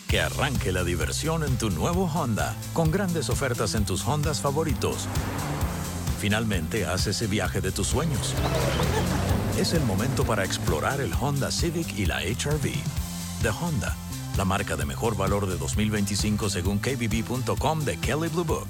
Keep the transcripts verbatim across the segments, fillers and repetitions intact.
Que arranque la diversión en tu nuevo Honda, con grandes ofertas en tus Hondas favoritos. Finalmente, haz ese viaje de tus sueños. Es el momento para explorar el Honda Civic y la H R V. De Honda, la marca de mejor valor de dos mil veinticinco según K B B punto com de Kelley Blue Book.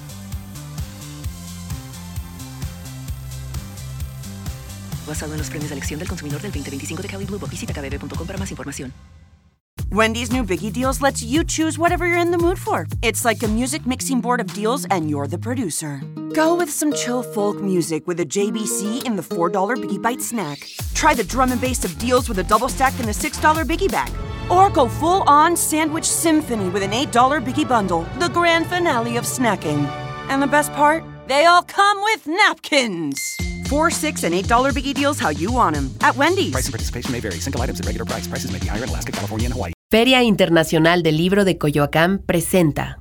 Basado en los premios de elección del consumidor del veinte veinticinco de Kelley Blue Book. Visita K B B punto com para más información. Wendy's new Biggie Deals lets you choose whatever you're in the mood for. It's like a music mixing board of deals, and you're the producer. Go with some chill folk music with a J B C in the four dollar Biggie Bite snack. Try the drum and bass of deals with a double stack in the six dollar Biggie Bag. Or go full-on sandwich symphony with an eight dollar Biggie Bundle, the grand finale of snacking. And the best part? They all come with napkins. Four, six, and eight dollar Biggie Deals how you want them at Wendy's. Price and participation may vary. Single items at regular price. Prices may be higher in Alaska, California, and Hawaii. Feria Internacional del Libro de Coyoacán presenta.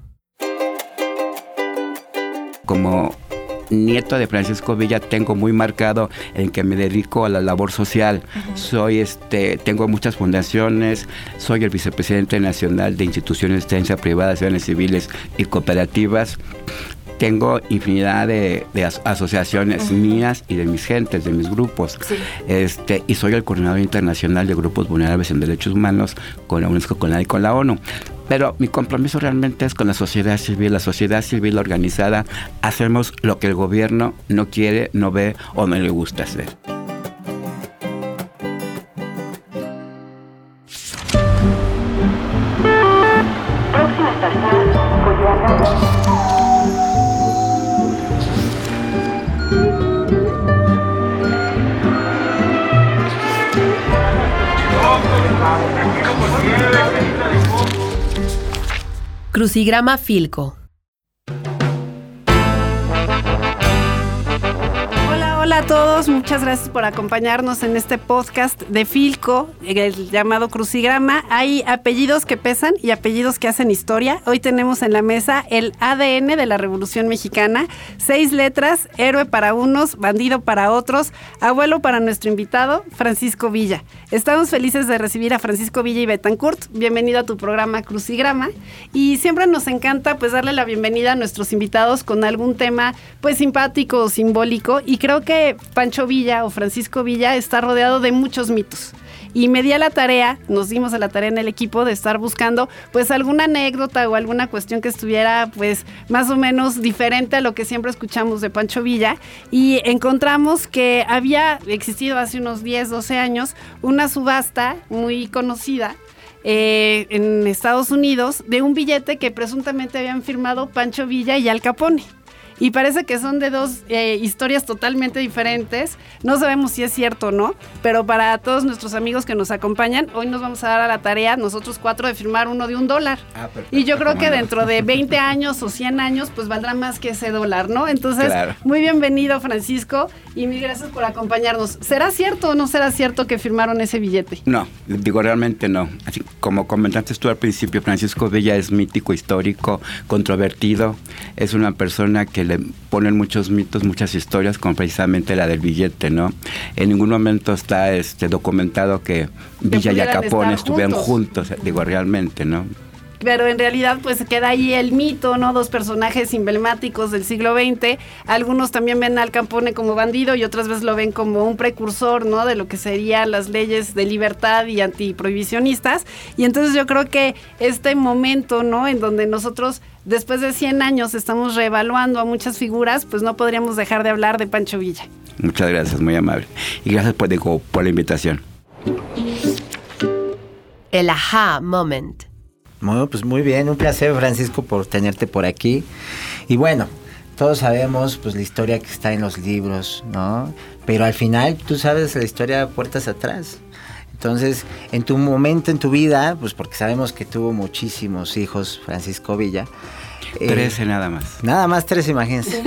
Como nieto de Francisco Villa tengo muy marcado en que me dedico a la labor social. Uh-huh. Soy este, tengo muchas fundaciones, soy el vicepresidente nacional de instituciones de asistencia privada, asociaciones civiles y cooperativas. Tengo infinidad de, de as- asociaciones uh-huh. mías y de mis gentes, de mis grupos. Sí. Este, y soy el coordinador internacional de grupos vulnerables en derechos humanos con la UNESCO, con la y con la ONU. Pero mi compromiso realmente es con la sociedad civil, la sociedad civil organizada. Hacemos lo que el gobierno no quiere, no ve o no le gusta hacer. Próxima estación, Coyoacán. Crucigrama Filco. Hola a todos, muchas gracias por acompañarnos en este podcast de Filco, el llamado Crucigrama. Hay apellidos que pesan y apellidos que hacen historia. Hoy tenemos en la mesa el A D N de la Revolución Mexicana, seis letras, héroe para unos, bandido para otros, abuelo para nuestro invitado, Francisco Villa. Estamos felices de recibir a Francisco Villa y Betancourt. Bienvenido a tu programa Crucigrama. Y siempre nos encanta pues darle la bienvenida a nuestros invitados con algún tema pues simpático o simbólico, y creo que Pancho Villa o Francisco Villa está rodeado de muchos mitos. Y me di a la tarea, nos dimos a la tarea en el equipo de estar buscando pues alguna anécdota o alguna cuestión que estuviera pues más o menos diferente a lo que siempre escuchamos de Pancho Villa, y encontramos que había existido hace unos diez, doce años una subasta muy conocida eh, en Estados Unidos de un billete que presuntamente habían firmado Pancho Villa y Al Capone. Y parece que son de dos eh, historias totalmente diferentes. No sabemos si es cierto o no, pero para todos nuestros amigos que nos acompañan, hoy nos vamos a dar a la tarea, nosotros cuatro, de firmar uno de un dólar. Ah, y yo creo que no? dentro de veinte años o cien años, pues valdrá más que ese dólar, ¿no? Entonces, claro. Muy bienvenido, Francisco, y mil gracias por acompañarnos. ¿Será cierto o no será cierto que firmaron ese billete? No, digo, realmente no. Así como comentaste tú al principio, Francisco Villa es mítico, histórico, controvertido. Es una persona que le ponen muchos mitos, muchas historias, como precisamente la del billete, ¿no? En ningún momento está este documentado que Villa y Al Capone estuvieran juntos. juntos, digo, realmente, ¿no? Pero en realidad pues queda ahí el mito, ¿no? Dos personajes emblemáticos del siglo veinte. Algunos también ven a Al Capone como bandido y otras veces lo ven como un precursor, ¿no? De lo que serían las leyes de libertad y antiprohibicionistas. Y entonces yo creo que este momento, ¿no? En donde nosotros después de cien años estamos reevaluando a muchas figuras, pues no podríamos dejar de hablar de Pancho Villa. Muchas gracias, muy amable. Y gracias por, digo, por la invitación. El aha moment. Bueno, pues muy bien, un placer, Francisco, por tenerte por aquí. Y bueno, todos sabemos pues la historia que está en los libros, ¿no? Pero al final tú sabes la historia puertas atrás. Entonces, en tu momento, en tu vida, pues porque sabemos que tuvo muchísimos hijos, Francisco Villa. Trece eh, nada más. Nada más trece, imagínense.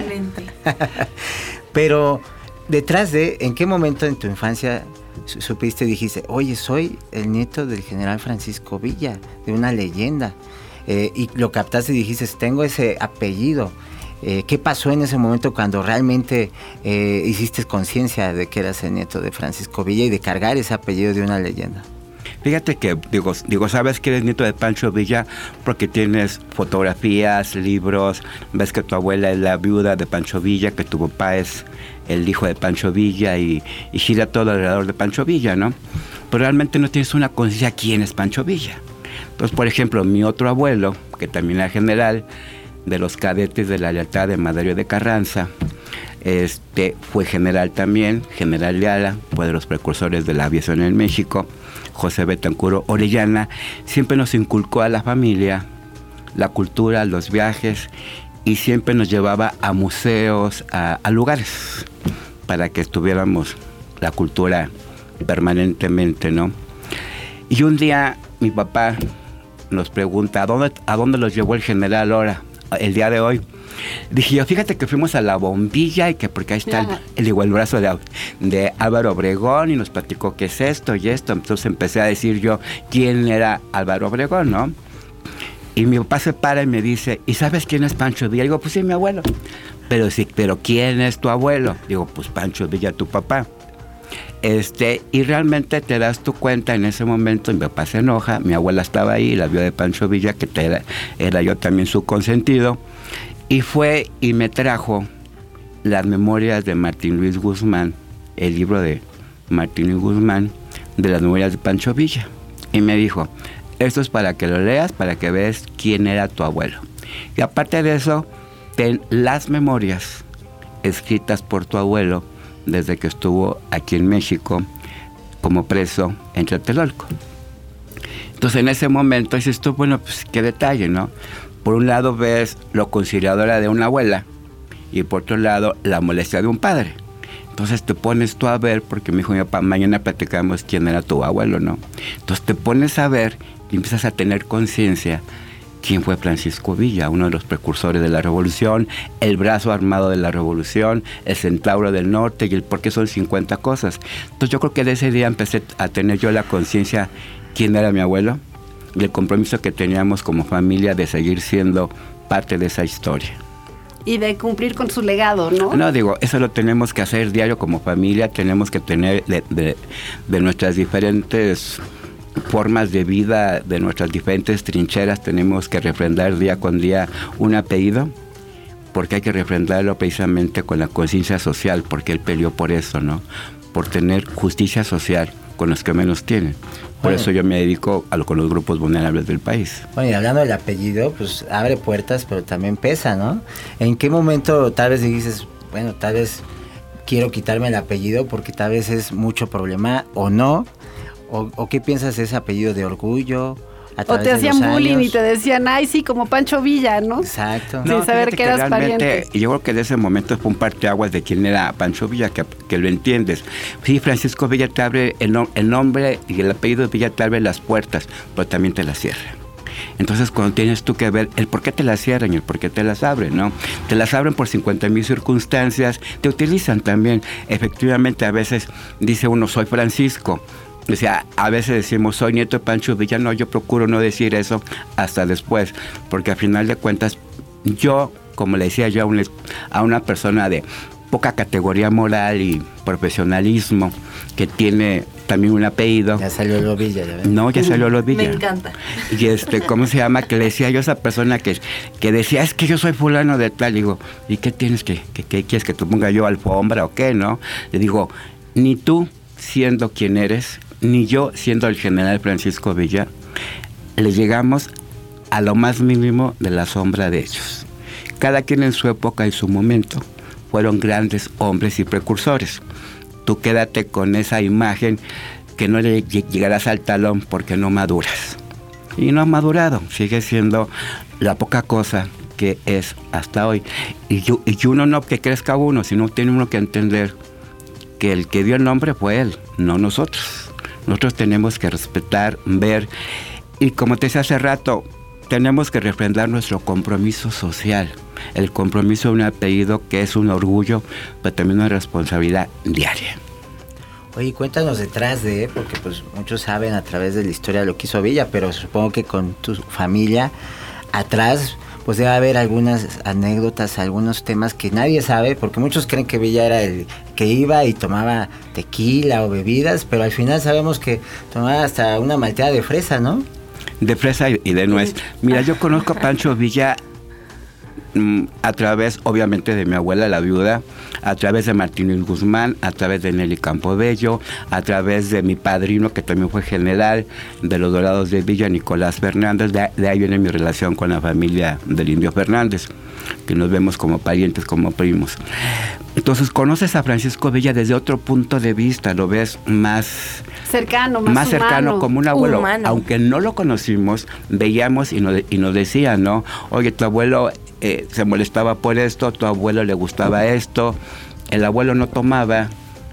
Pero detrás de, ¿en qué momento en tu infancia supiste y dijiste, oye, soy el nieto del general Francisco Villa, de una leyenda? Eh, y lo captaste y dijiste, tengo ese apellido. Eh, ¿Qué pasó en ese momento cuando realmente eh, hiciste conciencia de que eras el nieto de Francisco Villa y de cargar ese apellido de una leyenda? Fíjate que, digo, digo, sabes que eres nieto de Pancho Villa porque tienes fotografías, libros, ves que tu abuela es la viuda de Pancho Villa, que tu papá es el hijo de Pancho Villa y, y gira todo alrededor de Pancho Villa, ¿no? Pero realmente no tienes una conciencia quién es Pancho Villa. Entonces, por ejemplo, mi otro abuelo, que también era general de los cadetes de la lealtad de Madero de Carranza, este, fue general también, general Leala, fue de los precursores de la aviación en México, José Betancuro Orellana, siempre nos inculcó a la familia la cultura, los viajes, y siempre nos llevaba a museos, a, a lugares, para que estuviéramos la cultura permanentemente, ¿no? Y un día mi papá nos pregunta, ¿a dónde, a dónde los llevó el general ahora, el día de hoy? Dije yo, fíjate que fuimos a La Bombilla y que porque ahí está el, el, digo, el brazo de, de Álvaro Obregón y nos platicó qué es esto y esto. Entonces empecé a decir yo quién era Álvaro Obregón, ¿no? Y mi papá se para y me dice, ¿y sabes quién es Pancho Villa? Digo, pues sí, mi abuelo. Pero sí, pero ¿quién es tu abuelo? Digo, pues Pancho Villa, tu papá. Este, y realmente te das tu cuenta en ese momento, mi papá se enoja, mi abuela estaba ahí, la vio de Pancho Villa, que te era, era yo también su consentido, y fue y me trajo las memorias de Martín Luis Guzmán, el libro de Martín Luis Guzmán, de las memorias de Pancho Villa, y me dijo, esto es para que lo leas, para que veas quién era tu abuelo. Y aparte de eso, ten las memorias escritas por tu abuelo desde que estuvo aquí en México como preso en Tlatelolco. Entonces en ese momento dices tú, bueno, pues qué detalle, ¿no? Por un lado ves lo conciliadora de una abuela y por otro lado la molestia de un padre. Entonces te pones tú a ver, porque me dijo mi papá, mañana platicamos quién era tu abuelo, ¿no? Entonces te pones a ver y empiezas a tener conciencia quién fue Francisco Villa, uno de los precursores de la revolución, el brazo armado de la revolución, el centauro del norte y el por qué son cincuenta cosas. Entonces yo creo que de ese día empecé a tener yo la conciencia quién era mi abuelo y el compromiso que teníamos como familia de seguir siendo parte de esa historia. Y de cumplir con su legado, ¿no? No, digo, eso lo tenemos que hacer diario como familia, tenemos que tener de, de, de nuestras diferentes formas de vida, de nuestras diferentes trincheras, tenemos que refrendar día con día un apellido, porque hay que refrendarlo precisamente con la conciencia social, porque él peleó por eso, ¿no? Por tener justicia social con los que menos tienen. Por bueno, eso yo me dedico a lo, con los grupos vulnerables del país. Bueno, y hablando del apellido, pues abre puertas, pero también pesa, ¿no? ¿En qué momento tal vez dices, bueno, tal vez quiero quitarme el apellido porque tal vez es mucho problema o no? ¿O, o qué piensas de ese apellido de orgullo? O te hacían bullying y te decían, ay, sí, como Pancho Villa, ¿no? Exacto. Sin no, saber que, que eras pariente. Yo creo que de ese momento fue un parteaguas de quién era Pancho Villa, que, que lo entiendes. Sí, Francisco Villa te abre, el, no, el nombre y el apellido de Villa te abre las puertas, pero también te las cierra. Entonces, cuando tienes tú que ver el por qué te las cierran y el por qué te las abren, ¿no? Te las abren por cincuenta mil circunstancias, te utilizan también. Efectivamente, a veces dice uno, soy Francisco. O sea, a veces decimos, soy nieto de Pancho Villa. No, yo procuro no decir eso hasta después, porque al final de cuentas, yo, como le decía yo a una, a una persona de poca categoría moral y profesionalismo, que tiene también un apellido. Ya salió lo Villa, ¿ya ves? No, ya salió lo Villa. Me encanta. Y este, ¿cómo se llama? Que le decía yo a esa persona que, que decía, es que yo soy fulano de tal. Digo, ¿y qué tienes que, que, que quieres que te ponga yo alfombra o qué, no? Le digo, ni tú siendo quien eres, ni yo siendo el general Francisco Villa, le llegamos a lo más mínimo de la sombra de ellos. Cada quien en su época y su momento fueron grandes hombres y precursores. Tú quédate con esa imagen que no le llegarás al talón porque no maduras. Y no ha madurado, sigue siendo la poca cosa que es hasta hoy. Y, yo, y uno no que crezca uno, sino tiene uno que entender que el que dio el nombre fue él, no nosotros. Nosotros tenemos que respetar, ver, y como te decía hace rato, tenemos que refrendar nuestro compromiso social, el compromiso de un apellido que es un orgullo, pero también una responsabilidad diaria. Oye, cuéntanos detrás de, porque pues muchos saben a través de la historia lo que hizo Villa, pero supongo que con tu familia atrás, pues debe haber algunas anécdotas, algunos temas que nadie sabe, porque muchos creen que Villa era el que iba y tomaba tequila o bebidas, pero al final sabemos que tomaba hasta una malteada de fresa, ¿no? De fresa y de nuez. Mira, yo conozco a Pancho Villa a través, obviamente, de mi abuela, la viuda, a través de Martínez Guzmán, a través de Nelly Campobello, a través de mi padrino, que también fue general de los Dorados de Villa, Nicolás Fernández. De, de ahí viene mi relación con la familia del Indio Fernández, que nos vemos como parientes, como primos. Entonces, conoces a Francisco Villa desde otro punto de vista, lo ves más cercano, más, más cercano, humano, como un abuelo. Humano. Aunque no lo conocimos, veíamos y nos, y nos decían, ¿no? Oye, tu abuelo eh, se molestaba por esto, tu abuelo le gustaba esto. El abuelo no tomaba,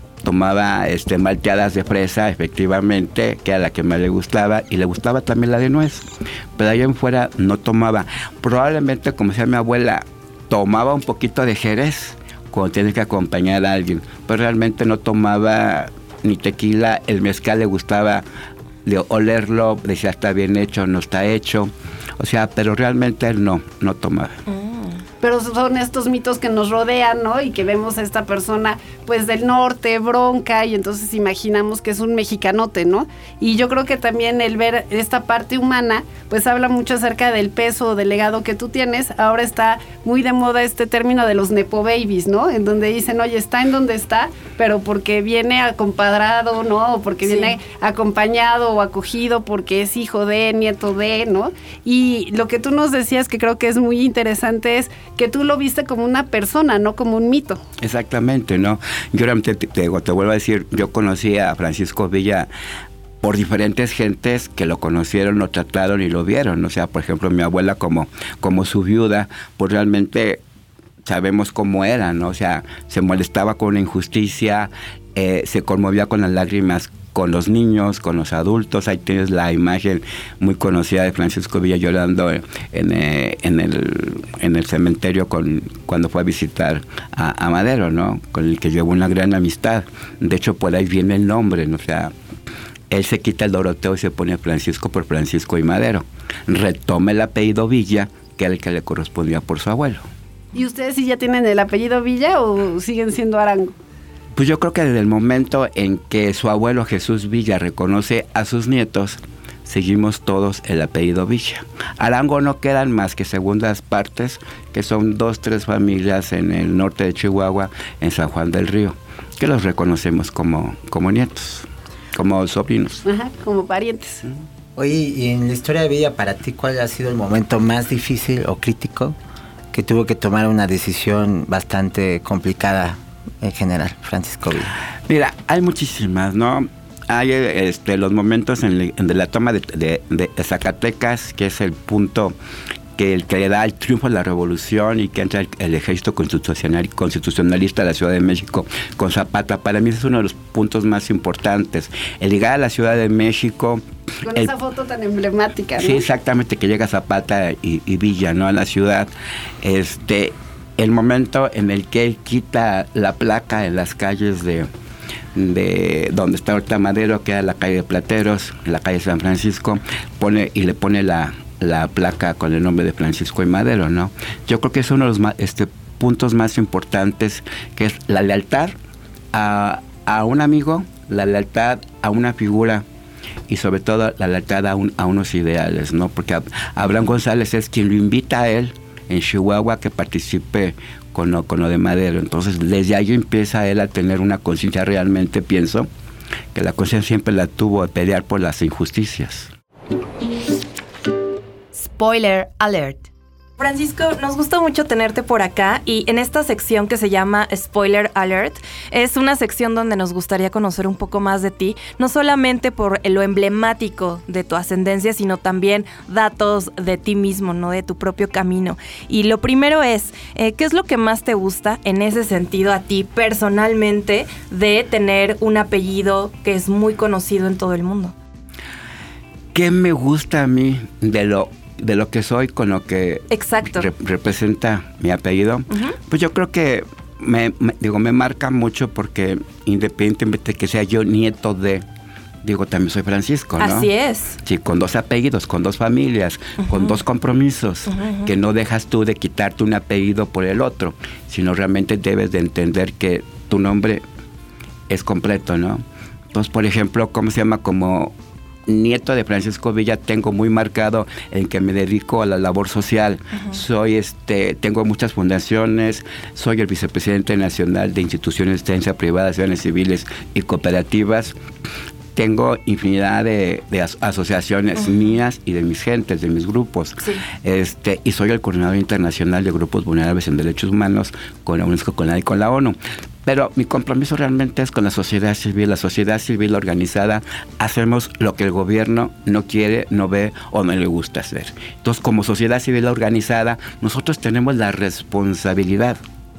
tomaba este, malteadas de fresa, efectivamente, que era la que más le gustaba, y le gustaba también la de nuez. Pero allá en fuera no tomaba. Probablemente, como decía mi abuela, tomaba un poquito de jerez cuando tienes que acompañar a alguien, pero realmente no tomaba ni tequila. El mezcal le gustaba de olerlo, decía está bien hecho, no está hecho, o sea, pero realmente él no, no tomaba. Mm. Pero son estos mitos que nos rodean, ¿no? Y que vemos a esta persona, pues, del norte, bronca, y entonces imaginamos que es un mexicanote, ¿no? Y yo creo que también el ver esta parte humana, pues, habla mucho acerca del peso, del legado que tú tienes. Ahora está muy de moda este término de los nepo babies, ¿no? En donde dicen, oye, está en donde está, pero porque viene acompadrado, ¿no? O porque sí. viene acompañado o acogido porque es hijo de, nieto de, ¿no? Y lo que tú nos decías, que creo que es muy interesante, es que tú lo viste como una persona, no como un mito. Exactamente, ¿no? Yo realmente te, te, te vuelvo a decir, yo conocí a Francisco Villa por diferentes gentes que lo conocieron, lo trataron y lo vieron. O sea, por ejemplo, mi abuela como, como su viuda, pues realmente sabemos cómo era, ¿no? O sea, se molestaba con la injusticia, eh, se conmovía con las lágrimas con los niños, con los adultos. Ahí tienes la imagen muy conocida de Francisco Villa llorando en, eh, en, el, en el cementerio con, cuando fue a visitar a, a Madero, ¿no? Con el que llevó una gran amistad. De hecho, por ahí viene el nombre, ¿no? O sea, él se quita el Doroteo y se pone Francisco por Francisco y Madero. Retoma el apellido Villa, que era el que le correspondía por su abuelo. ¿Y ustedes sí ya tienen el apellido Villa o siguen siendo Arango? Pues yo creo que desde el momento en que su abuelo Jesús Villa reconoce a sus nietos, seguimos todos el apellido Villa. Arango no quedan más que segundas partes, que son dos, tres familias en el norte de Chihuahua, en San Juan del Río, que los reconocemos como, como nietos, como sobrinos. Ajá, como parientes. Oye, y en la historia de Villa, para ti, ¿cuál ha sido el momento más difícil o crítico que tuvo que tomar una decisión bastante complicada en general, Francisco Villa? Mira, hay muchísimas, ¿no? Hay este, los momentos en, le, en de la toma de, de, de Zacatecas, que es el punto que, el que le da el triunfo a la revolución y que entra el, el ejército constitucional, constitucionalista de la Ciudad de México con Zapata. Para mí es uno de los puntos más importantes. El llegar a la Ciudad de México... Con el, esa foto tan emblemática, ¿no? Sí, exactamente, que llega Zapata y, y Villa, ¿no? A la ciudad. Este... El momento en el que él quita la placa en las calles de, de donde está ahorita Madero, que era la calle de Plateros, la calle San Francisco, pone y le pone la, la placa con el nombre de Francisco y Madero, ¿no? Yo creo que es uno de los más, este, puntos más importantes, que es la lealtad a, a un amigo, la lealtad a una figura y sobre todo la lealtad a, un, a unos ideales, ¿no? Porque Abraham González es quien lo invita a él en Chihuahua que participe con lo, con lo de Madero. Entonces, desde ahí empieza él a tener una conciencia. Realmente pienso que la conciencia siempre la tuvo a pelear por las injusticias. Spoiler alert. Francisco, nos gusta mucho tenerte por acá y en esta sección que se llama Spoiler Alert es una sección donde nos gustaría conocer un poco más de ti, no solamente por lo emblemático de tu ascendencia, sino también datos de ti mismo, ¿no? De tu propio camino. Y lo primero es, eh, ¿qué es lo que más te gusta en ese sentido a ti personalmente de tener un apellido que es muy conocido en todo el mundo? ¿Qué me gusta a mí de lo de lo que soy con lo que Exacto. Re- representa mi apellido? Uh-huh. Pues yo creo que me, me, digo, me marca mucho porque independientemente de que sea yo nieto de, digo, también soy Francisco, ¿no? Así es. Sí, con dos apellidos, con dos familias, uh-huh. con dos compromisos, uh-huh. que no dejas tú de quitarte un apellido por el otro, sino realmente debes de entender que tu nombre es completo, ¿no? Entonces, por ejemplo, ¿cómo se llama? Como nieto de Francisco Villa, tengo muy marcado en que me dedico a la labor social. Uh-huh. Soy, este, tengo muchas fundaciones, soy el vicepresidente nacional de instituciones de asistencia privada, asociaciones civiles y cooperativas. Tengo infinidad de, de as- asociaciones uh-huh. mías y de mis gentes, de mis grupos. Sí. Este, y soy el coordinador internacional de grupos vulnerables en derechos humanos con la UNESCO, con la, y con la ONU. Pero mi compromiso realmente es con la sociedad civil. La sociedad civil organizada, hacemos lo que el gobierno no quiere, no ve o no le gusta hacer. Entonces, como sociedad civil organizada, nosotros tenemos la responsabilidad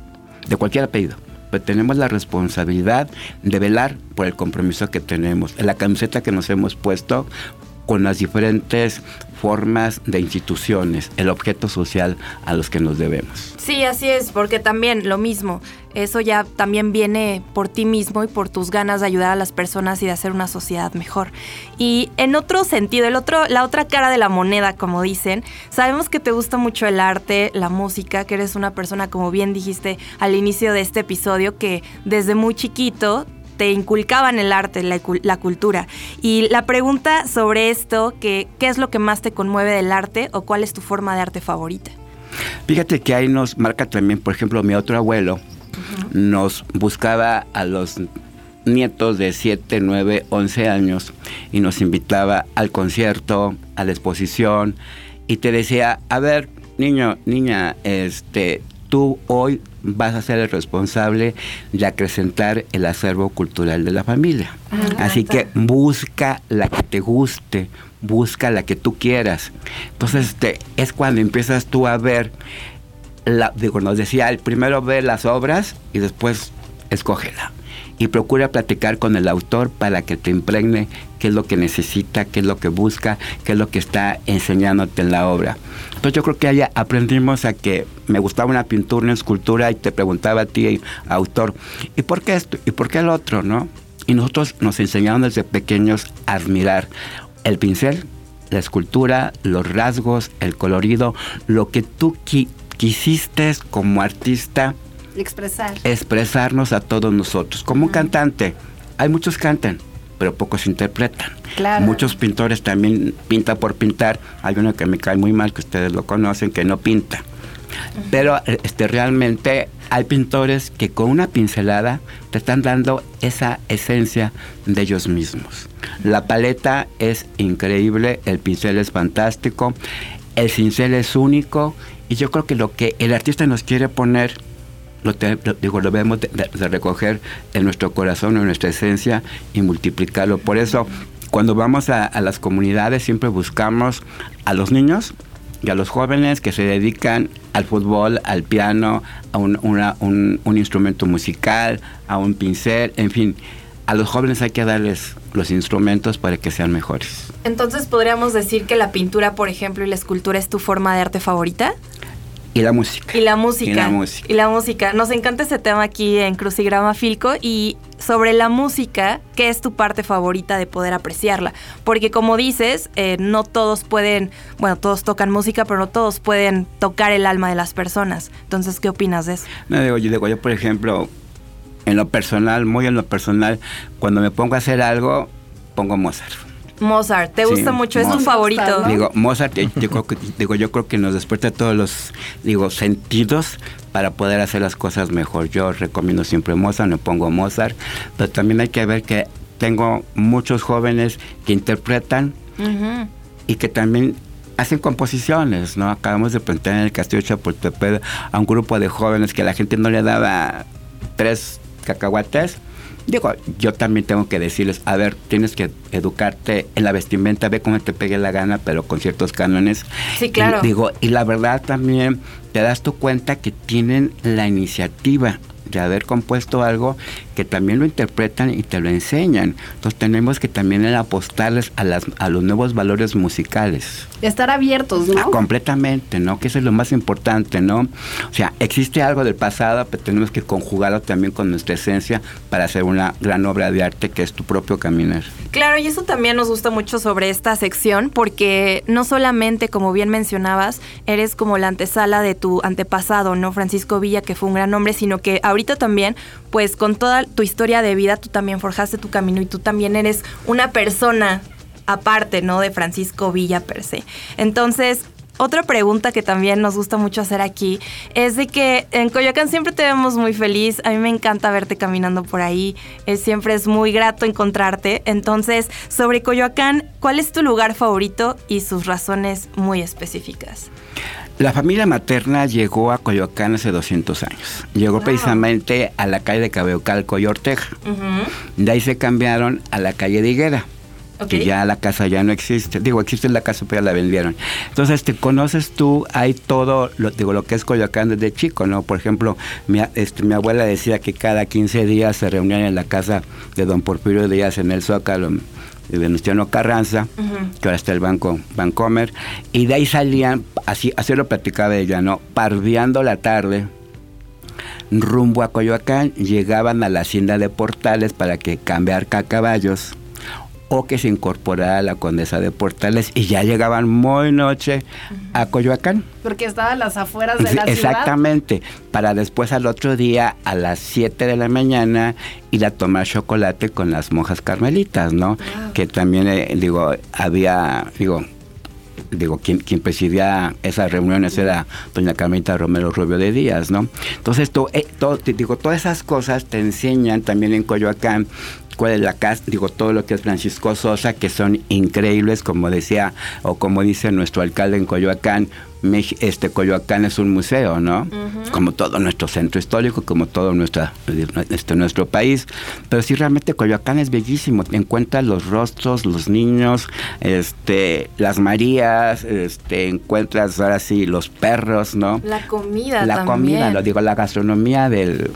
de cualquier apellido, pero tenemos la responsabilidad de velar por el compromiso que tenemos. En la camiseta que nos hemos puesto con las diferentes formas de instituciones, el objeto social a los que nos debemos. Sí, así es, porque también lo mismo, eso ya también viene por ti mismo y por tus ganas de ayudar a las personas y de hacer una sociedad mejor. Y en otro sentido, el otro, la otra cara de la moneda, como dicen, sabemos que te gusta mucho el arte, la música, que eres una persona, como bien dijiste al inicio de este episodio, que desde muy chiquito te inculcaban el arte, la, la cultura. Y la pregunta sobre esto, que, ¿qué es lo que más te conmueve del arte o cuál es tu forma de arte favorita? Fíjate que ahí nos marca también, por ejemplo, mi otro abuelo uh-huh. nos buscaba a los nietos de siete, nueve, once años y nos invitaba al concierto, a la exposición y te decía, a ver, niño, niña, este, tú hoy vas a ser el responsable de acrecentar el acervo cultural de la familia. Ah, Así que busca la que te guste, busca la que tú quieras. Entonces, este, es cuando empiezas tú a ver, la, digo, nos decía, el primero ve las obras y después escógela. Y procura platicar con el autor para que te impregne qué es lo que necesita, qué es lo que busca, qué es lo que está enseñándote en la obra. Entonces yo creo que allá aprendimos a que me gustaba una pintura, una escultura y te preguntaba a ti, autor, ¿y por qué esto? ¿Y por qué el otro? ¿No? Y nosotros nos enseñaron desde pequeños a admirar el pincel, la escultura, los rasgos, el colorido, lo que tú qui- quisiste como artista Expresar. Expresarnos a todos nosotros. Como uh-huh. un cantante, hay muchos cantan, pero pocos interpretan. Claro. Muchos pintores también pintan por pintar. Hay uno que me cae muy mal, que ustedes lo conocen, que no pinta. Uh-huh. Pero este, realmente hay pintores que con una pincelada te están dando esa esencia de ellos mismos. La paleta es increíble, el pincel es fantástico, el cincel es único, y yo creo que lo que el artista nos quiere poner, Lo, te, lo, digo, lo debemos de, de recoger en nuestro corazón, en nuestra esencia y multiplicarlo. Por eso, cuando vamos a, a las comunidades, siempre buscamos a los niños y a los jóvenes que se dedican al fútbol, al piano, a un, una, un, un instrumento musical, a un pincel, en fin. A los jóvenes hay que darles los instrumentos para que sean mejores. Entonces, ¿podríamos decir que la pintura, por ejemplo, y la escultura es tu forma de arte favorita? Y la música. Y la música. Y la música. Y la música. Nos encanta ese tema aquí en Crucigrama Filco. Y sobre la música, ¿qué es tu parte favorita de poder apreciarla? Porque como dices, eh, no todos pueden, bueno, todos tocan música, pero no todos pueden tocar el alma de las personas. Entonces, ¿qué opinas de eso? No, digo, yo, digo, yo por ejemplo, en lo personal, muy en lo personal, cuando me pongo a hacer algo, pongo Mozart. Mozart, ¿te gusta sí, mucho? Mozart. ¿Es tu favorito? ¿No? Digo, Mozart, yo, yo, creo que, digo, yo creo que nos despierta todos los, digo, sentidos para poder hacer las cosas mejor. Yo recomiendo siempre Mozart, me pongo Mozart, pero también hay que ver que tengo muchos jóvenes que interpretan uh-huh. y que también hacen composiciones, ¿no? Acabamos de presentar en el Castillo de Chapultepec a un grupo de jóvenes que la gente no le daba tres cacahuates. Digo, yo también tengo que decirles, a ver, tienes que educarte en la vestimenta, ve cómo te pegue la gana, pero con ciertos cánones. Sí, claro. Y, digo, y la verdad también te das tu cuenta que tienen la iniciativa de haber compuesto algo que también lo interpretan y te lo enseñan. Entonces tenemos que también apostarles a, las, a los nuevos valores musicales. Estar abiertos, ¿no? Ah, completamente, ¿no? Que eso es lo más importante, ¿no? O sea, existe algo del pasado, pero tenemos que conjugarlo también con nuestra esencia para hacer una gran obra de arte que es tu propio caminar. Claro, y eso también nos gusta mucho sobre esta sección, porque no solamente, como bien mencionabas, eres como la antesala de tu antepasado, ¿no? Francisco Villa, que fue un gran hombre, sino que ahorita también, pues con toda tu historia de vida, tú también forjaste tu camino y tú también eres una persona aparte, ¿no? De Francisco Villa per se. Entonces, otra pregunta que también nos gusta mucho hacer aquí es de que en Coyoacán siempre te vemos muy feliz. A mí me encanta verte caminando por ahí. Eh, siempre es muy grato encontrarte. Entonces, sobre Coyoacán, ¿cuál es tu lugar favorito y sus razones muy específicas? La familia materna llegó a Coyoacán hace doscientos años. Llegó wow. precisamente a la calle de Cabeocalco y Ortega. Uh-huh. De ahí se cambiaron a la calle de Higuera. Okay. Que ya la casa ya no existe. Digo, existe la casa, pero ya la vendieron. Entonces, te conoces tú, hay todo, lo, digo, lo que es Coyoacán desde chico, ¿no? Por ejemplo, mi, este, mi abuela decía que cada quince días se reunían en la casa de don Porfirio Díaz en el Zócalo, de Venustiano Carranza, uh-huh. que ahora está el Banco Bancomer, y de ahí salían, así, así lo platicaba ella, ¿no? Pardeando la tarde, rumbo a Coyoacán, llegaban a la hacienda de Portales para que cambiar caballos, o que se incorporara a la Condesa de Portales, y ya llegaban muy noche uh-huh. a Coyoacán. Porque estaba a las afueras de la ciudad. Exactamente, para después al otro día a las siete de la mañana ir a tomar chocolate con las monjas carmelitas, ¿no? Wow. Que también, eh, digo, había, digo, digo, quien, quien presidía esas reuniones era doña Carmelita Romero Rubio de Díaz, ¿no? Entonces, to, eh, to, te digo, todas esas cosas te enseñan también en Coyoacán cuál es la casa, digo, todo lo que es Francisco Sosa, que son increíbles, como decía, o como dice nuestro alcalde en Coyoacán, este Coyoacán es un museo, ¿no? Uh-huh. Como todo nuestro centro histórico, como todo nuestra, este, nuestro país. Pero sí, realmente Coyoacán es bellísimo. Encuentras los rostros, los niños, este, las Marías, este, encuentras ahora sí los perros, ¿no? La comida La también. comida, lo digo, la gastronomía del...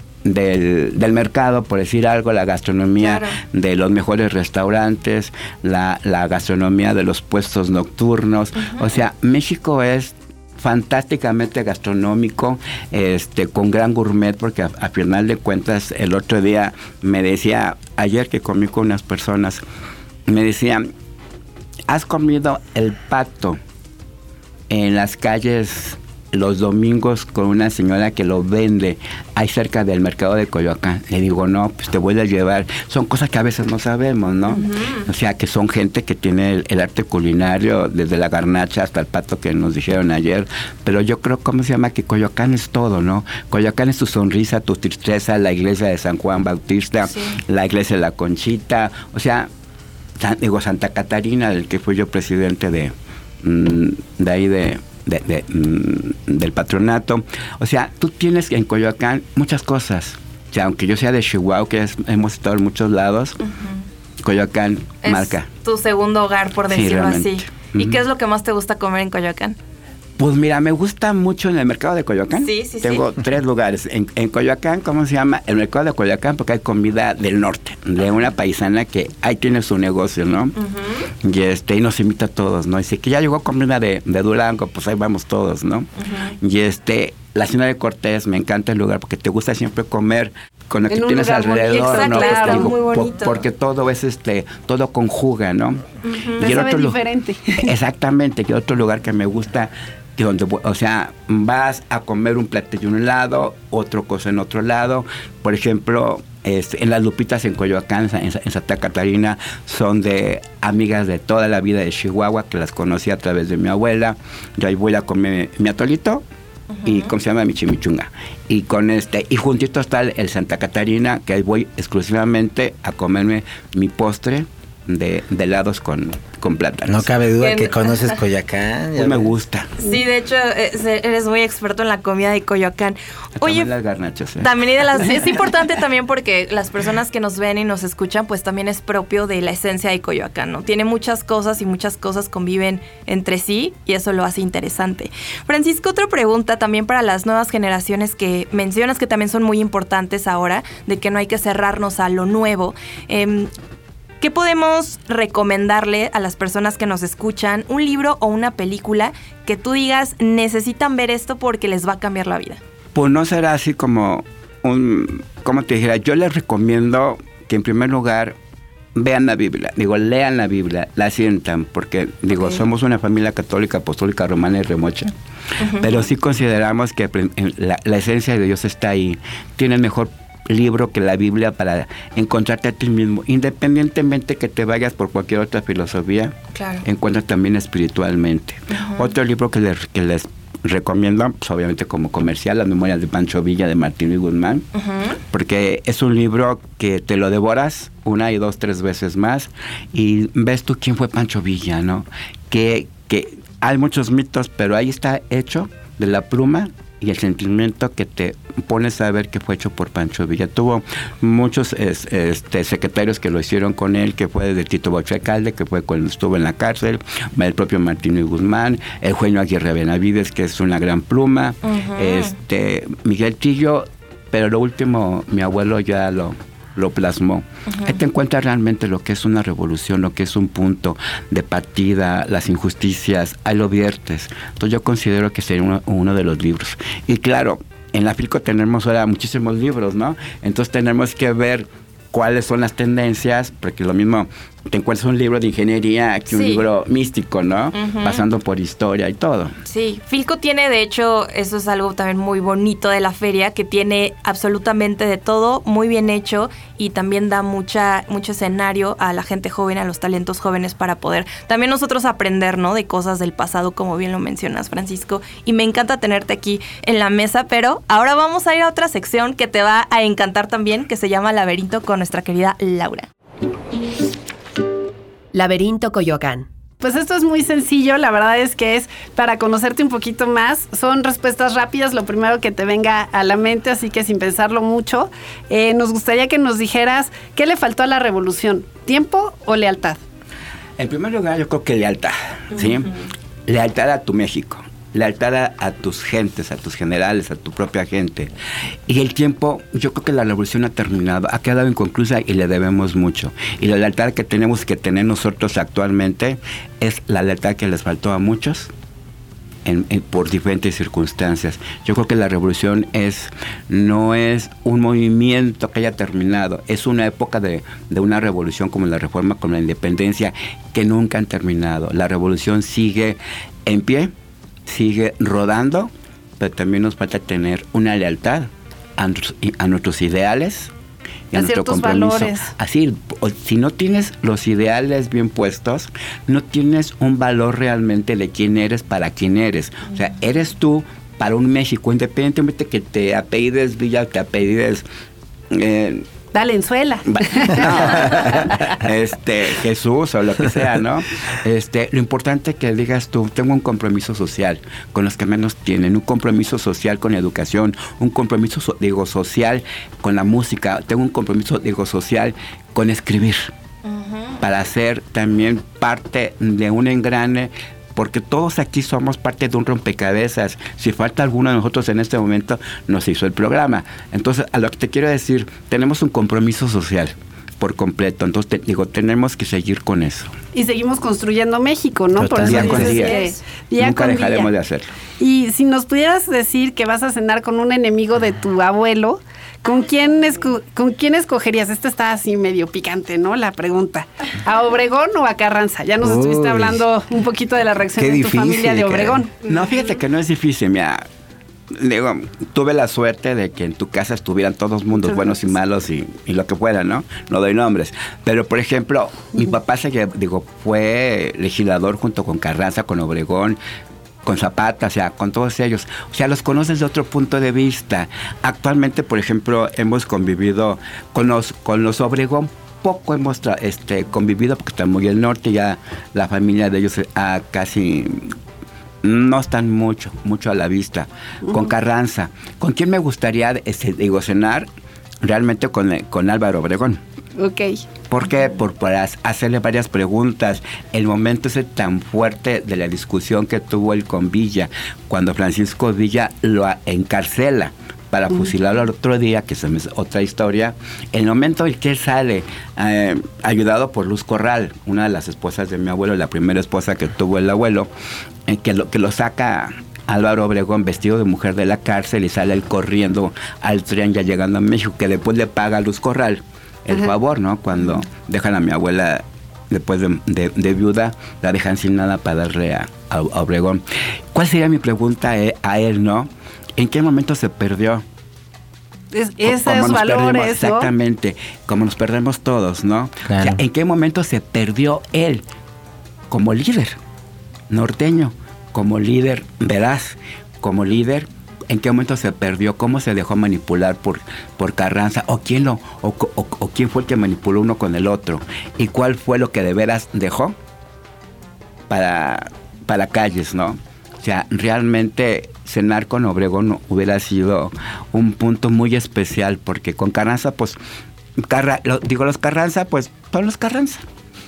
Del, del mercado, por decir algo, la gastronomía claro. de los mejores restaurantes, la, la gastronomía de los puestos nocturnos. Uh-huh. O sea, México es fantásticamente gastronómico, este, con gran gourmet, porque a, a final de cuentas, el otro día me decía, ayer que comí con unas personas, me decían, ¿has comido el pato en las calles los domingos con una señora que lo vende ahí cerca del mercado de Coyoacán? Le digo, no, pues te voy a llevar. Son cosas que a veces no sabemos, ¿no? Uh-huh. O sea, que son gente que tiene el, el arte culinario, desde la garnacha hasta el pato que nos dijeron ayer. Pero yo creo, ¿cómo se llama? Que Coyoacán es todo, ¿no? Coyoacán es tu sonrisa, tu tristeza, la iglesia de San Juan Bautista, sí. la iglesia de la Conchita. O sea, San, digo, Santa Catarina, del que fui yo presidente de, de ahí de... De, de, mm, del patronato. O sea, tú tienes en Coyoacán muchas cosas. O sea, aunque yo sea de Chihuahua, que es, hemos estado en muchos lados, uh-huh. Coyoacán es marca. Tu segundo hogar, por decirlo sí, así. Uh-huh. ¿Y qué es lo que más te gusta comer en Coyoacán? Pues mira, me gusta mucho en el mercado de Coyoacán. Sí, sí, Tengo sí. tres lugares. En, en Coyoacán, ¿cómo se llama? El mercado de Coyoacán, porque hay comida del norte, de una paisana que ahí tiene su negocio, ¿no? Uh-huh. Y este, y nos invita a todos, ¿no? Dice que ya llegó comida de, de Durango, pues ahí vamos todos, ¿no? Uh-huh. Y este, la Ciudad de Cortés, me encanta el lugar, porque te gusta siempre comer con lo que tienes alrededor, Exacto, ¿no? Claro, Digo, muy bonito. Por, porque todo es este, todo conjuga, ¿no? Uh-huh. Y el otro diferente. Exactamente, que otro lugar que me gusta, que donde, o sea, vas a comer un platillo en un lado, otra cosa en otro lado. Por ejemplo, este, en las Lupitas en Coyoacán, en, en Santa Catarina, son de amigas de toda la vida de Chihuahua, que las conocí a través de mi abuela. Yo ahí voy a comer mi atolito. Uh-huh. Y cómo se llama, mi chimichunga. Y con este, y juntito está el, el Santa Catarina, que ahí voy exclusivamente a comerme mi postre de, de helados con, con plátanos. No cabe duda que conoces Coyoacán. Pues me gusta. Sí, de hecho, eres muy experto en la comida de Coyoacán. Oye, las garnachas, ¿eh? También de las, es importante también porque las personas que nos ven y nos escuchan, pues también es propio de la esencia de Coyoacán, ¿no? Tiene muchas cosas y muchas cosas conviven entre sí y eso lo hace interesante. Francisco, otra pregunta también para las nuevas generaciones que mencionas que también son muy importantes ahora, de que no hay que cerrarnos a lo nuevo. Eh, ¿Qué podemos recomendarle a las personas que nos escuchan? Un libro o una película que tú digas, necesitan ver esto porque les va a cambiar la vida. Pues no será así como un, como te dijera, yo les recomiendo que en primer lugar vean la Biblia, digo, lean la Biblia, la sientan, porque digo, okay. somos una familia católica, apostólica, romana y remocha, uh-huh. pero sí consideramos que la, la esencia de Dios está ahí, tiene mejor libro que la Biblia para encontrarte a ti mismo, independientemente que te vayas por cualquier otra filosofía, claro. encuentras también espiritualmente. Uh-huh. Otro libro que les, que les recomiendo, pues obviamente como comercial, Las Memorias de Pancho Villa de Martín y Guzmán, uh-huh. porque es un libro que te lo devoras una y dos, tres veces más y ves tú quién fue Pancho Villa, ¿no? Que, que hay muchos mitos, pero ahí está hecho de la pluma y el sentimiento que te pones a ver que fue hecho por Pancho Villa. Tuvo muchos es, este, secretarios que lo hicieron con él, que fue de Tito Boche Alcalde, que fue cuando estuvo en la cárcel, el propio Martín y Guzmán, Eugenio Aguirre Benavides, que es una gran pluma, uh-huh. este Miguel Tillo, pero lo último, mi abuelo ya lo... lo plasmó. Uh-huh. Ahí te encuentras realmente lo que es una revolución, lo que es un punto de partida, las injusticias, ahí lo viertes. Entonces yo considero que sería uno, uno de los libros. Y claro, en la Filco tenemos ahora muchísimos libros, ¿no? Entonces tenemos que ver cuáles son las tendencias, porque lo mismo te encuentras un libro de ingeniería que un sí. libro místico, ¿no? Uh-huh. Pasando por historia y todo. Sí, Filco tiene, de hecho, eso es algo también muy bonito de la feria, que tiene absolutamente de todo, muy bien hecho y también da mucha mucho escenario a la gente joven, a los talentos jóvenes para poder también nosotros aprender, ¿no? De cosas del pasado, como bien lo mencionas, Francisco. Y me encanta tenerte aquí en la mesa, pero ahora vamos a ir a otra sección que te va a encantar también, que se llama Laberinto con nuestra querida Laura. Laberinto Coyoacán. Pues esto es muy sencillo, la verdad es que es para conocerte un poquito más. Son respuestas rápidas, lo primero que te venga a la mente, así que sin pensarlo mucho. Eh, nos gustaría que nos dijeras, ¿qué le faltó a la revolución? ¿Tiempo o lealtad? En primer lugar, yo creo que lealtad, ¿sí? Uh-huh. Lealtad a tu México. Lealtad a, a tus gentes, a tus generales, a tu propia gente. Y el tiempo, yo creo que la revolución ha terminado, ha quedado inconclusa y le debemos mucho. Y la lealtad que tenemos que tener nosotros actualmente es la lealtad que les faltó a muchos en, en, por diferentes circunstancias. Yo creo que la revolución es no es un movimiento que haya terminado, es una época de, de una revolución como la reforma, como la independencia, que nunca han terminado. La revolución sigue en pie, sigue rodando, pero también nos falta tener una lealtad a, a nuestros ideales y a, a nuestro compromiso. Valores. Así, si no tienes los ideales bien puestos, no tienes un valor realmente de quién eres para quién eres. O sea, eres tú para un México, independientemente que te apellides Villa, te apellides... Eh, Valenzuela. No, este, Jesús o lo que sea, ¿no? Este, lo importante es que digas tú, tengo un compromiso social con los que menos tienen, un compromiso social con la educación, un compromiso, so, digo, social con la música, tengo un compromiso, digo, social con escribir, uh-huh. para ser también parte de un engrane, porque todos aquí somos parte de un rompecabezas. Si falta alguno de nosotros en este momento, nos hizo el programa. Entonces, a lo que te quiero decir, tenemos un compromiso social por completo. Entonces, te, digo, tenemos que seguir con eso. Y seguimos construyendo México, ¿no? Total, por eso día con día. Que día Nunca con dejaremos día. de hacerlo. Y si nos pudieras decir que vas a cenar con un enemigo de tu abuelo, ¿Con quién, esco- ¿Con quién escogerías? Esta está así medio picante, ¿no? La pregunta. ¿A Obregón o a Carranza? Ya nos Uy, estuviste hablando un poquito de la reacción de difícil, tu familia de Obregón. Que... No, fíjate que no es difícil, mira. Digo, tuve la suerte de que en tu casa estuvieran todos mundos, buenos y malos y, y lo que fuera, ¿no? No doy nombres. Pero, por ejemplo, mi papá se, digo, fue legislador junto con Carranza, con Obregón, con Zapata, o sea, con todos ellos. O sea, los conoces de otro punto de vista. Actualmente, por ejemplo, hemos convivido con los, con los Obregón poco hemos tra- este, convivido porque está muy al norte, ya la familia de ellos ah, casi no están mucho, mucho a la vista. Uh-huh. Con Carranza, ¿con quién me gustaría este, digo, cenar? Realmente con, con Álvaro Obregón. Ok. ¿Por qué? Por, por hacerle varias preguntas. El momento ese tan fuerte de la discusión que tuvo él con Villa, cuando Francisco Villa lo encarcela para uh-huh. fusilarlo al otro día, que es otra historia. El momento en que él sale, eh, ayudado por Luz Corral, una de las esposas de mi abuelo, la primera esposa que tuvo el abuelo, eh, que, lo, que lo saca Álvaro Obregón vestido de mujer de la cárcel y sale él corriendo al tren ya llegando a México, que después le paga a Luz Corral el uh-huh. favor, ¿no? Cuando dejan a mi abuela después de, de, de viuda, la dejan sin nada para darle a, a, a Obregón. ¿Cuál sería mi pregunta a él, no? ¿En qué momento se perdió? Es, esos valores, ¿no? Exactamente, como nos perdemos todos, ¿no? Claro. O sea, ¿en qué momento se perdió él como líder norteño, como líder veraz, como líder? ¿En qué momento se perdió? ¿Cómo se dejó manipular por, por Carranza? ¿O quién, lo, o, o, o quién fue el que manipuló uno con el otro? ¿Y cuál fue lo que de veras dejó para, para Calles, no? O sea, realmente cenar con Obregón hubiera sido un punto muy especial, porque con Carranza, pues, Carra, lo, digo, los Carranza, pues, son los Carranza.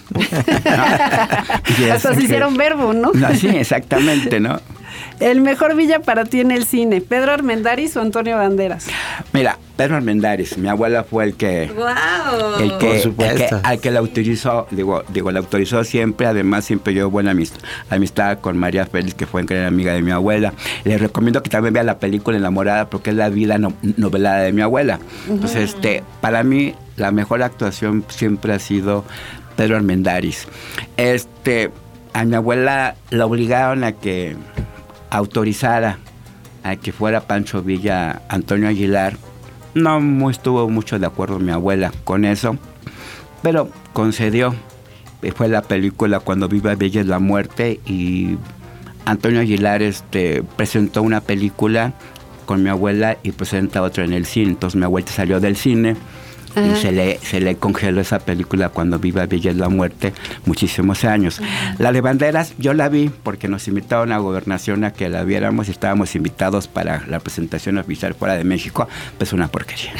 Hasta se hicieron verbo, ¿no? No, sí, exactamente, ¿no? El mejor Villa para ti en el cine, ¿Pedro Armendáriz o Antonio Banderas? Mira, Pedro Armendáriz, mi abuela fue el que, wow. el que, el que al que la autorizó, digo, digo, la autorizó siempre. Además, siempre yo buena amistad, amistad con María Félix, que fue gran amiga de mi abuela. Les recomiendo que también vean la película Enamorada, porque es la vida no, novelada de mi abuela. Uh-huh. Entonces, este, para mí, la mejor actuación siempre ha sido Pedro Armendáriz. Este, a mi abuela la obligaron a que autorizara a que fuera Pancho Villa Antonio Aguilar. No estuvo mucho de acuerdo mi abuela con eso, pero concedió. Fue la película Cuando viva Bella es la muerte, y Antonio Aguilar este, presentó una película con mi abuela y presenta otra en el cine. Entonces mi abuela salió del cine. Ajá. Y se le, se le congeló esa película Cuando viva Bella es la muerte, muchísimos años. Ajá. La de Banderas yo la vi porque nos invitaron a Gobernación a que la viéramos y estábamos invitados para la presentación oficial fuera de México. Pues una porquería.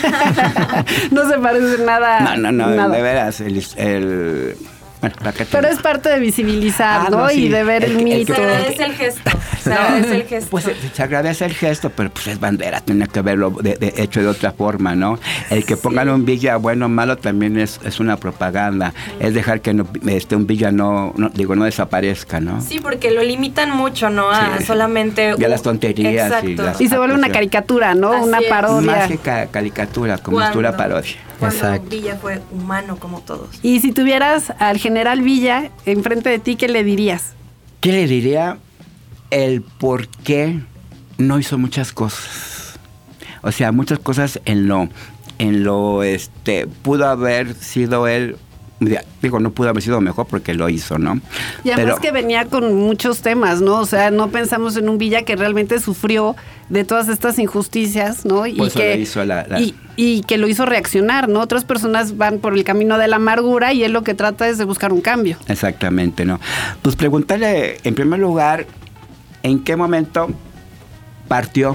No se parece nada. No, no, no, nada. De veras, el... el Bueno, pero es parte de visibilizar, ah, ¿no? no sí. Y de ver el, el mito. Se agradece el gesto. Se agradece el gesto. Pues se agradece el gesto, pero pues es Bandera, tiene que verlo de, de, hecho de otra forma, ¿no? El que pongan sí. un Villa bueno o malo también es, es una propaganda. Sí. Es dejar que no, este, un Villa no, no, digo, no desaparezca, ¿no? Sí, porque lo limitan mucho, ¿no? A sí. solamente... Y a las tonterías. Exacto. Y, las y se vuelve una caricatura, ¿no? Así una parodia. Más que ca- caricatura, como ¿Cuándo? Pura parodia. Cuando Exacto. Villa fue humano como todos. Y si tuvieras al general Villa enfrente de ti, ¿qué le dirías? ¿Qué le diría? El por qué no hizo muchas cosas. O sea, muchas cosas en lo, en lo, este, pudo haber sido él. Digo, no pudo haber sido mejor porque lo hizo, ¿no? Y además Pero, que venía con muchos temas, ¿no? O sea, no pensamos en un Villa que realmente sufrió de todas estas injusticias, ¿no? Y pues que hizo la, la... Y, y que lo hizo reaccionar, ¿no? Otras personas van por el camino de la amargura y él lo que trata es de buscar un cambio. Exactamente, ¿no? Pues preguntarle, en primer lugar, ¿en qué momento partió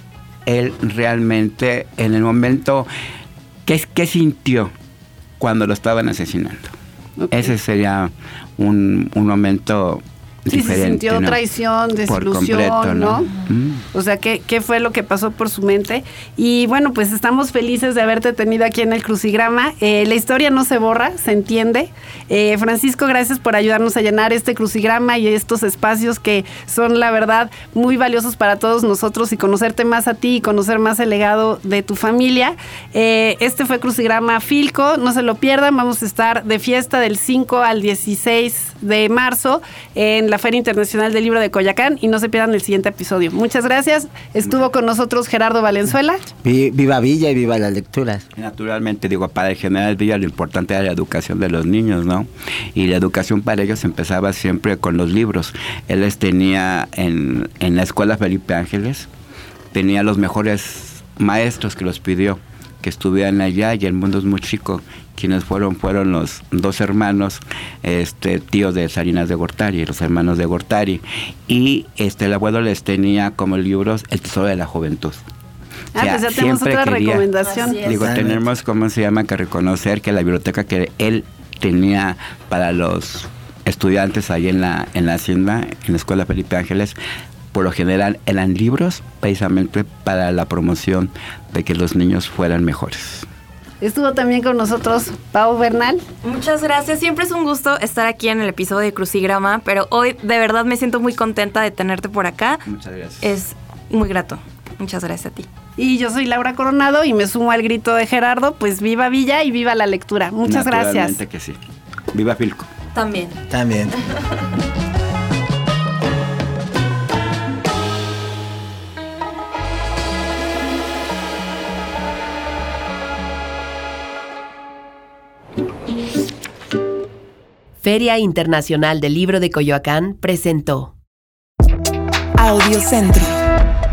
él realmente? En el momento, ¿qué, qué sintió cuando lo estaban asesinando? Okay. Ese sería un, un momento sí, diferente. Se sintió, ¿no? Traición, desilusión, completo, ¿no? ¿no? Mm. O sea, ¿qué, ¿qué fue lo que pasó por su mente? Y bueno, pues estamos felices de haberte tenido aquí en el Crucigrama. Eh, la historia no se borra, se entiende. Eh, Francisco, gracias por ayudarnos a llenar este Crucigrama y estos espacios que son, la verdad, muy valiosos para todos nosotros, y conocerte más a ti y conocer más el legado de tu familia. Eh, este fue Crucigrama Filco, no se lo pierdan, vamos a estar de fiesta del cinco al dieciséis de marzo en la Feria Internacional del Libro de Coyoacán, y no se pierdan el siguiente episodio. Muchas gracias. Estuvo con nosotros Gerardo Valenzuela. Viva Villa y viva las lecturas. Naturalmente, digo, para el general Villa lo importante era la educación de los niños, ¿no? Y la educación para ellos empezaba siempre con los libros. Él les tenía en, en la escuela Felipe Ángeles, tenía los mejores maestros que los pidió, que que estuvieran allá, y el mundo es muy chico. Quienes fueron fueron los dos hermanos, este, tíos de Salinas de Gortari, los hermanos de Gortari. Y este, el abuelo les tenía como libros El Tesoro de la Juventud. Ah, pues ya tenemos otra quería, recomendación. Digo, tenemos, ¿cómo se llama? Que reconocer que la biblioteca que él tenía para los estudiantes ahí en la, en la hacienda, en la Escuela Felipe Ángeles, por lo general eran libros precisamente para la promoción de que los niños fueran mejores. Estuvo también con nosotros Pau Bernal. Muchas gracias, siempre es un gusto estar aquí en el episodio de Crucigrama, pero hoy de verdad me siento muy contenta de tenerte por acá. Muchas gracias. Es muy grato. Muchas gracias a ti. Y yo soy Laura Coronado y me sumo al grito de Gerardo, pues viva Villa y viva la lectura. Muchas gracias. Naturalmente que sí. Viva Filco. También. También. Feria Internacional del Libro de Coyoacán presentó Audiocentro.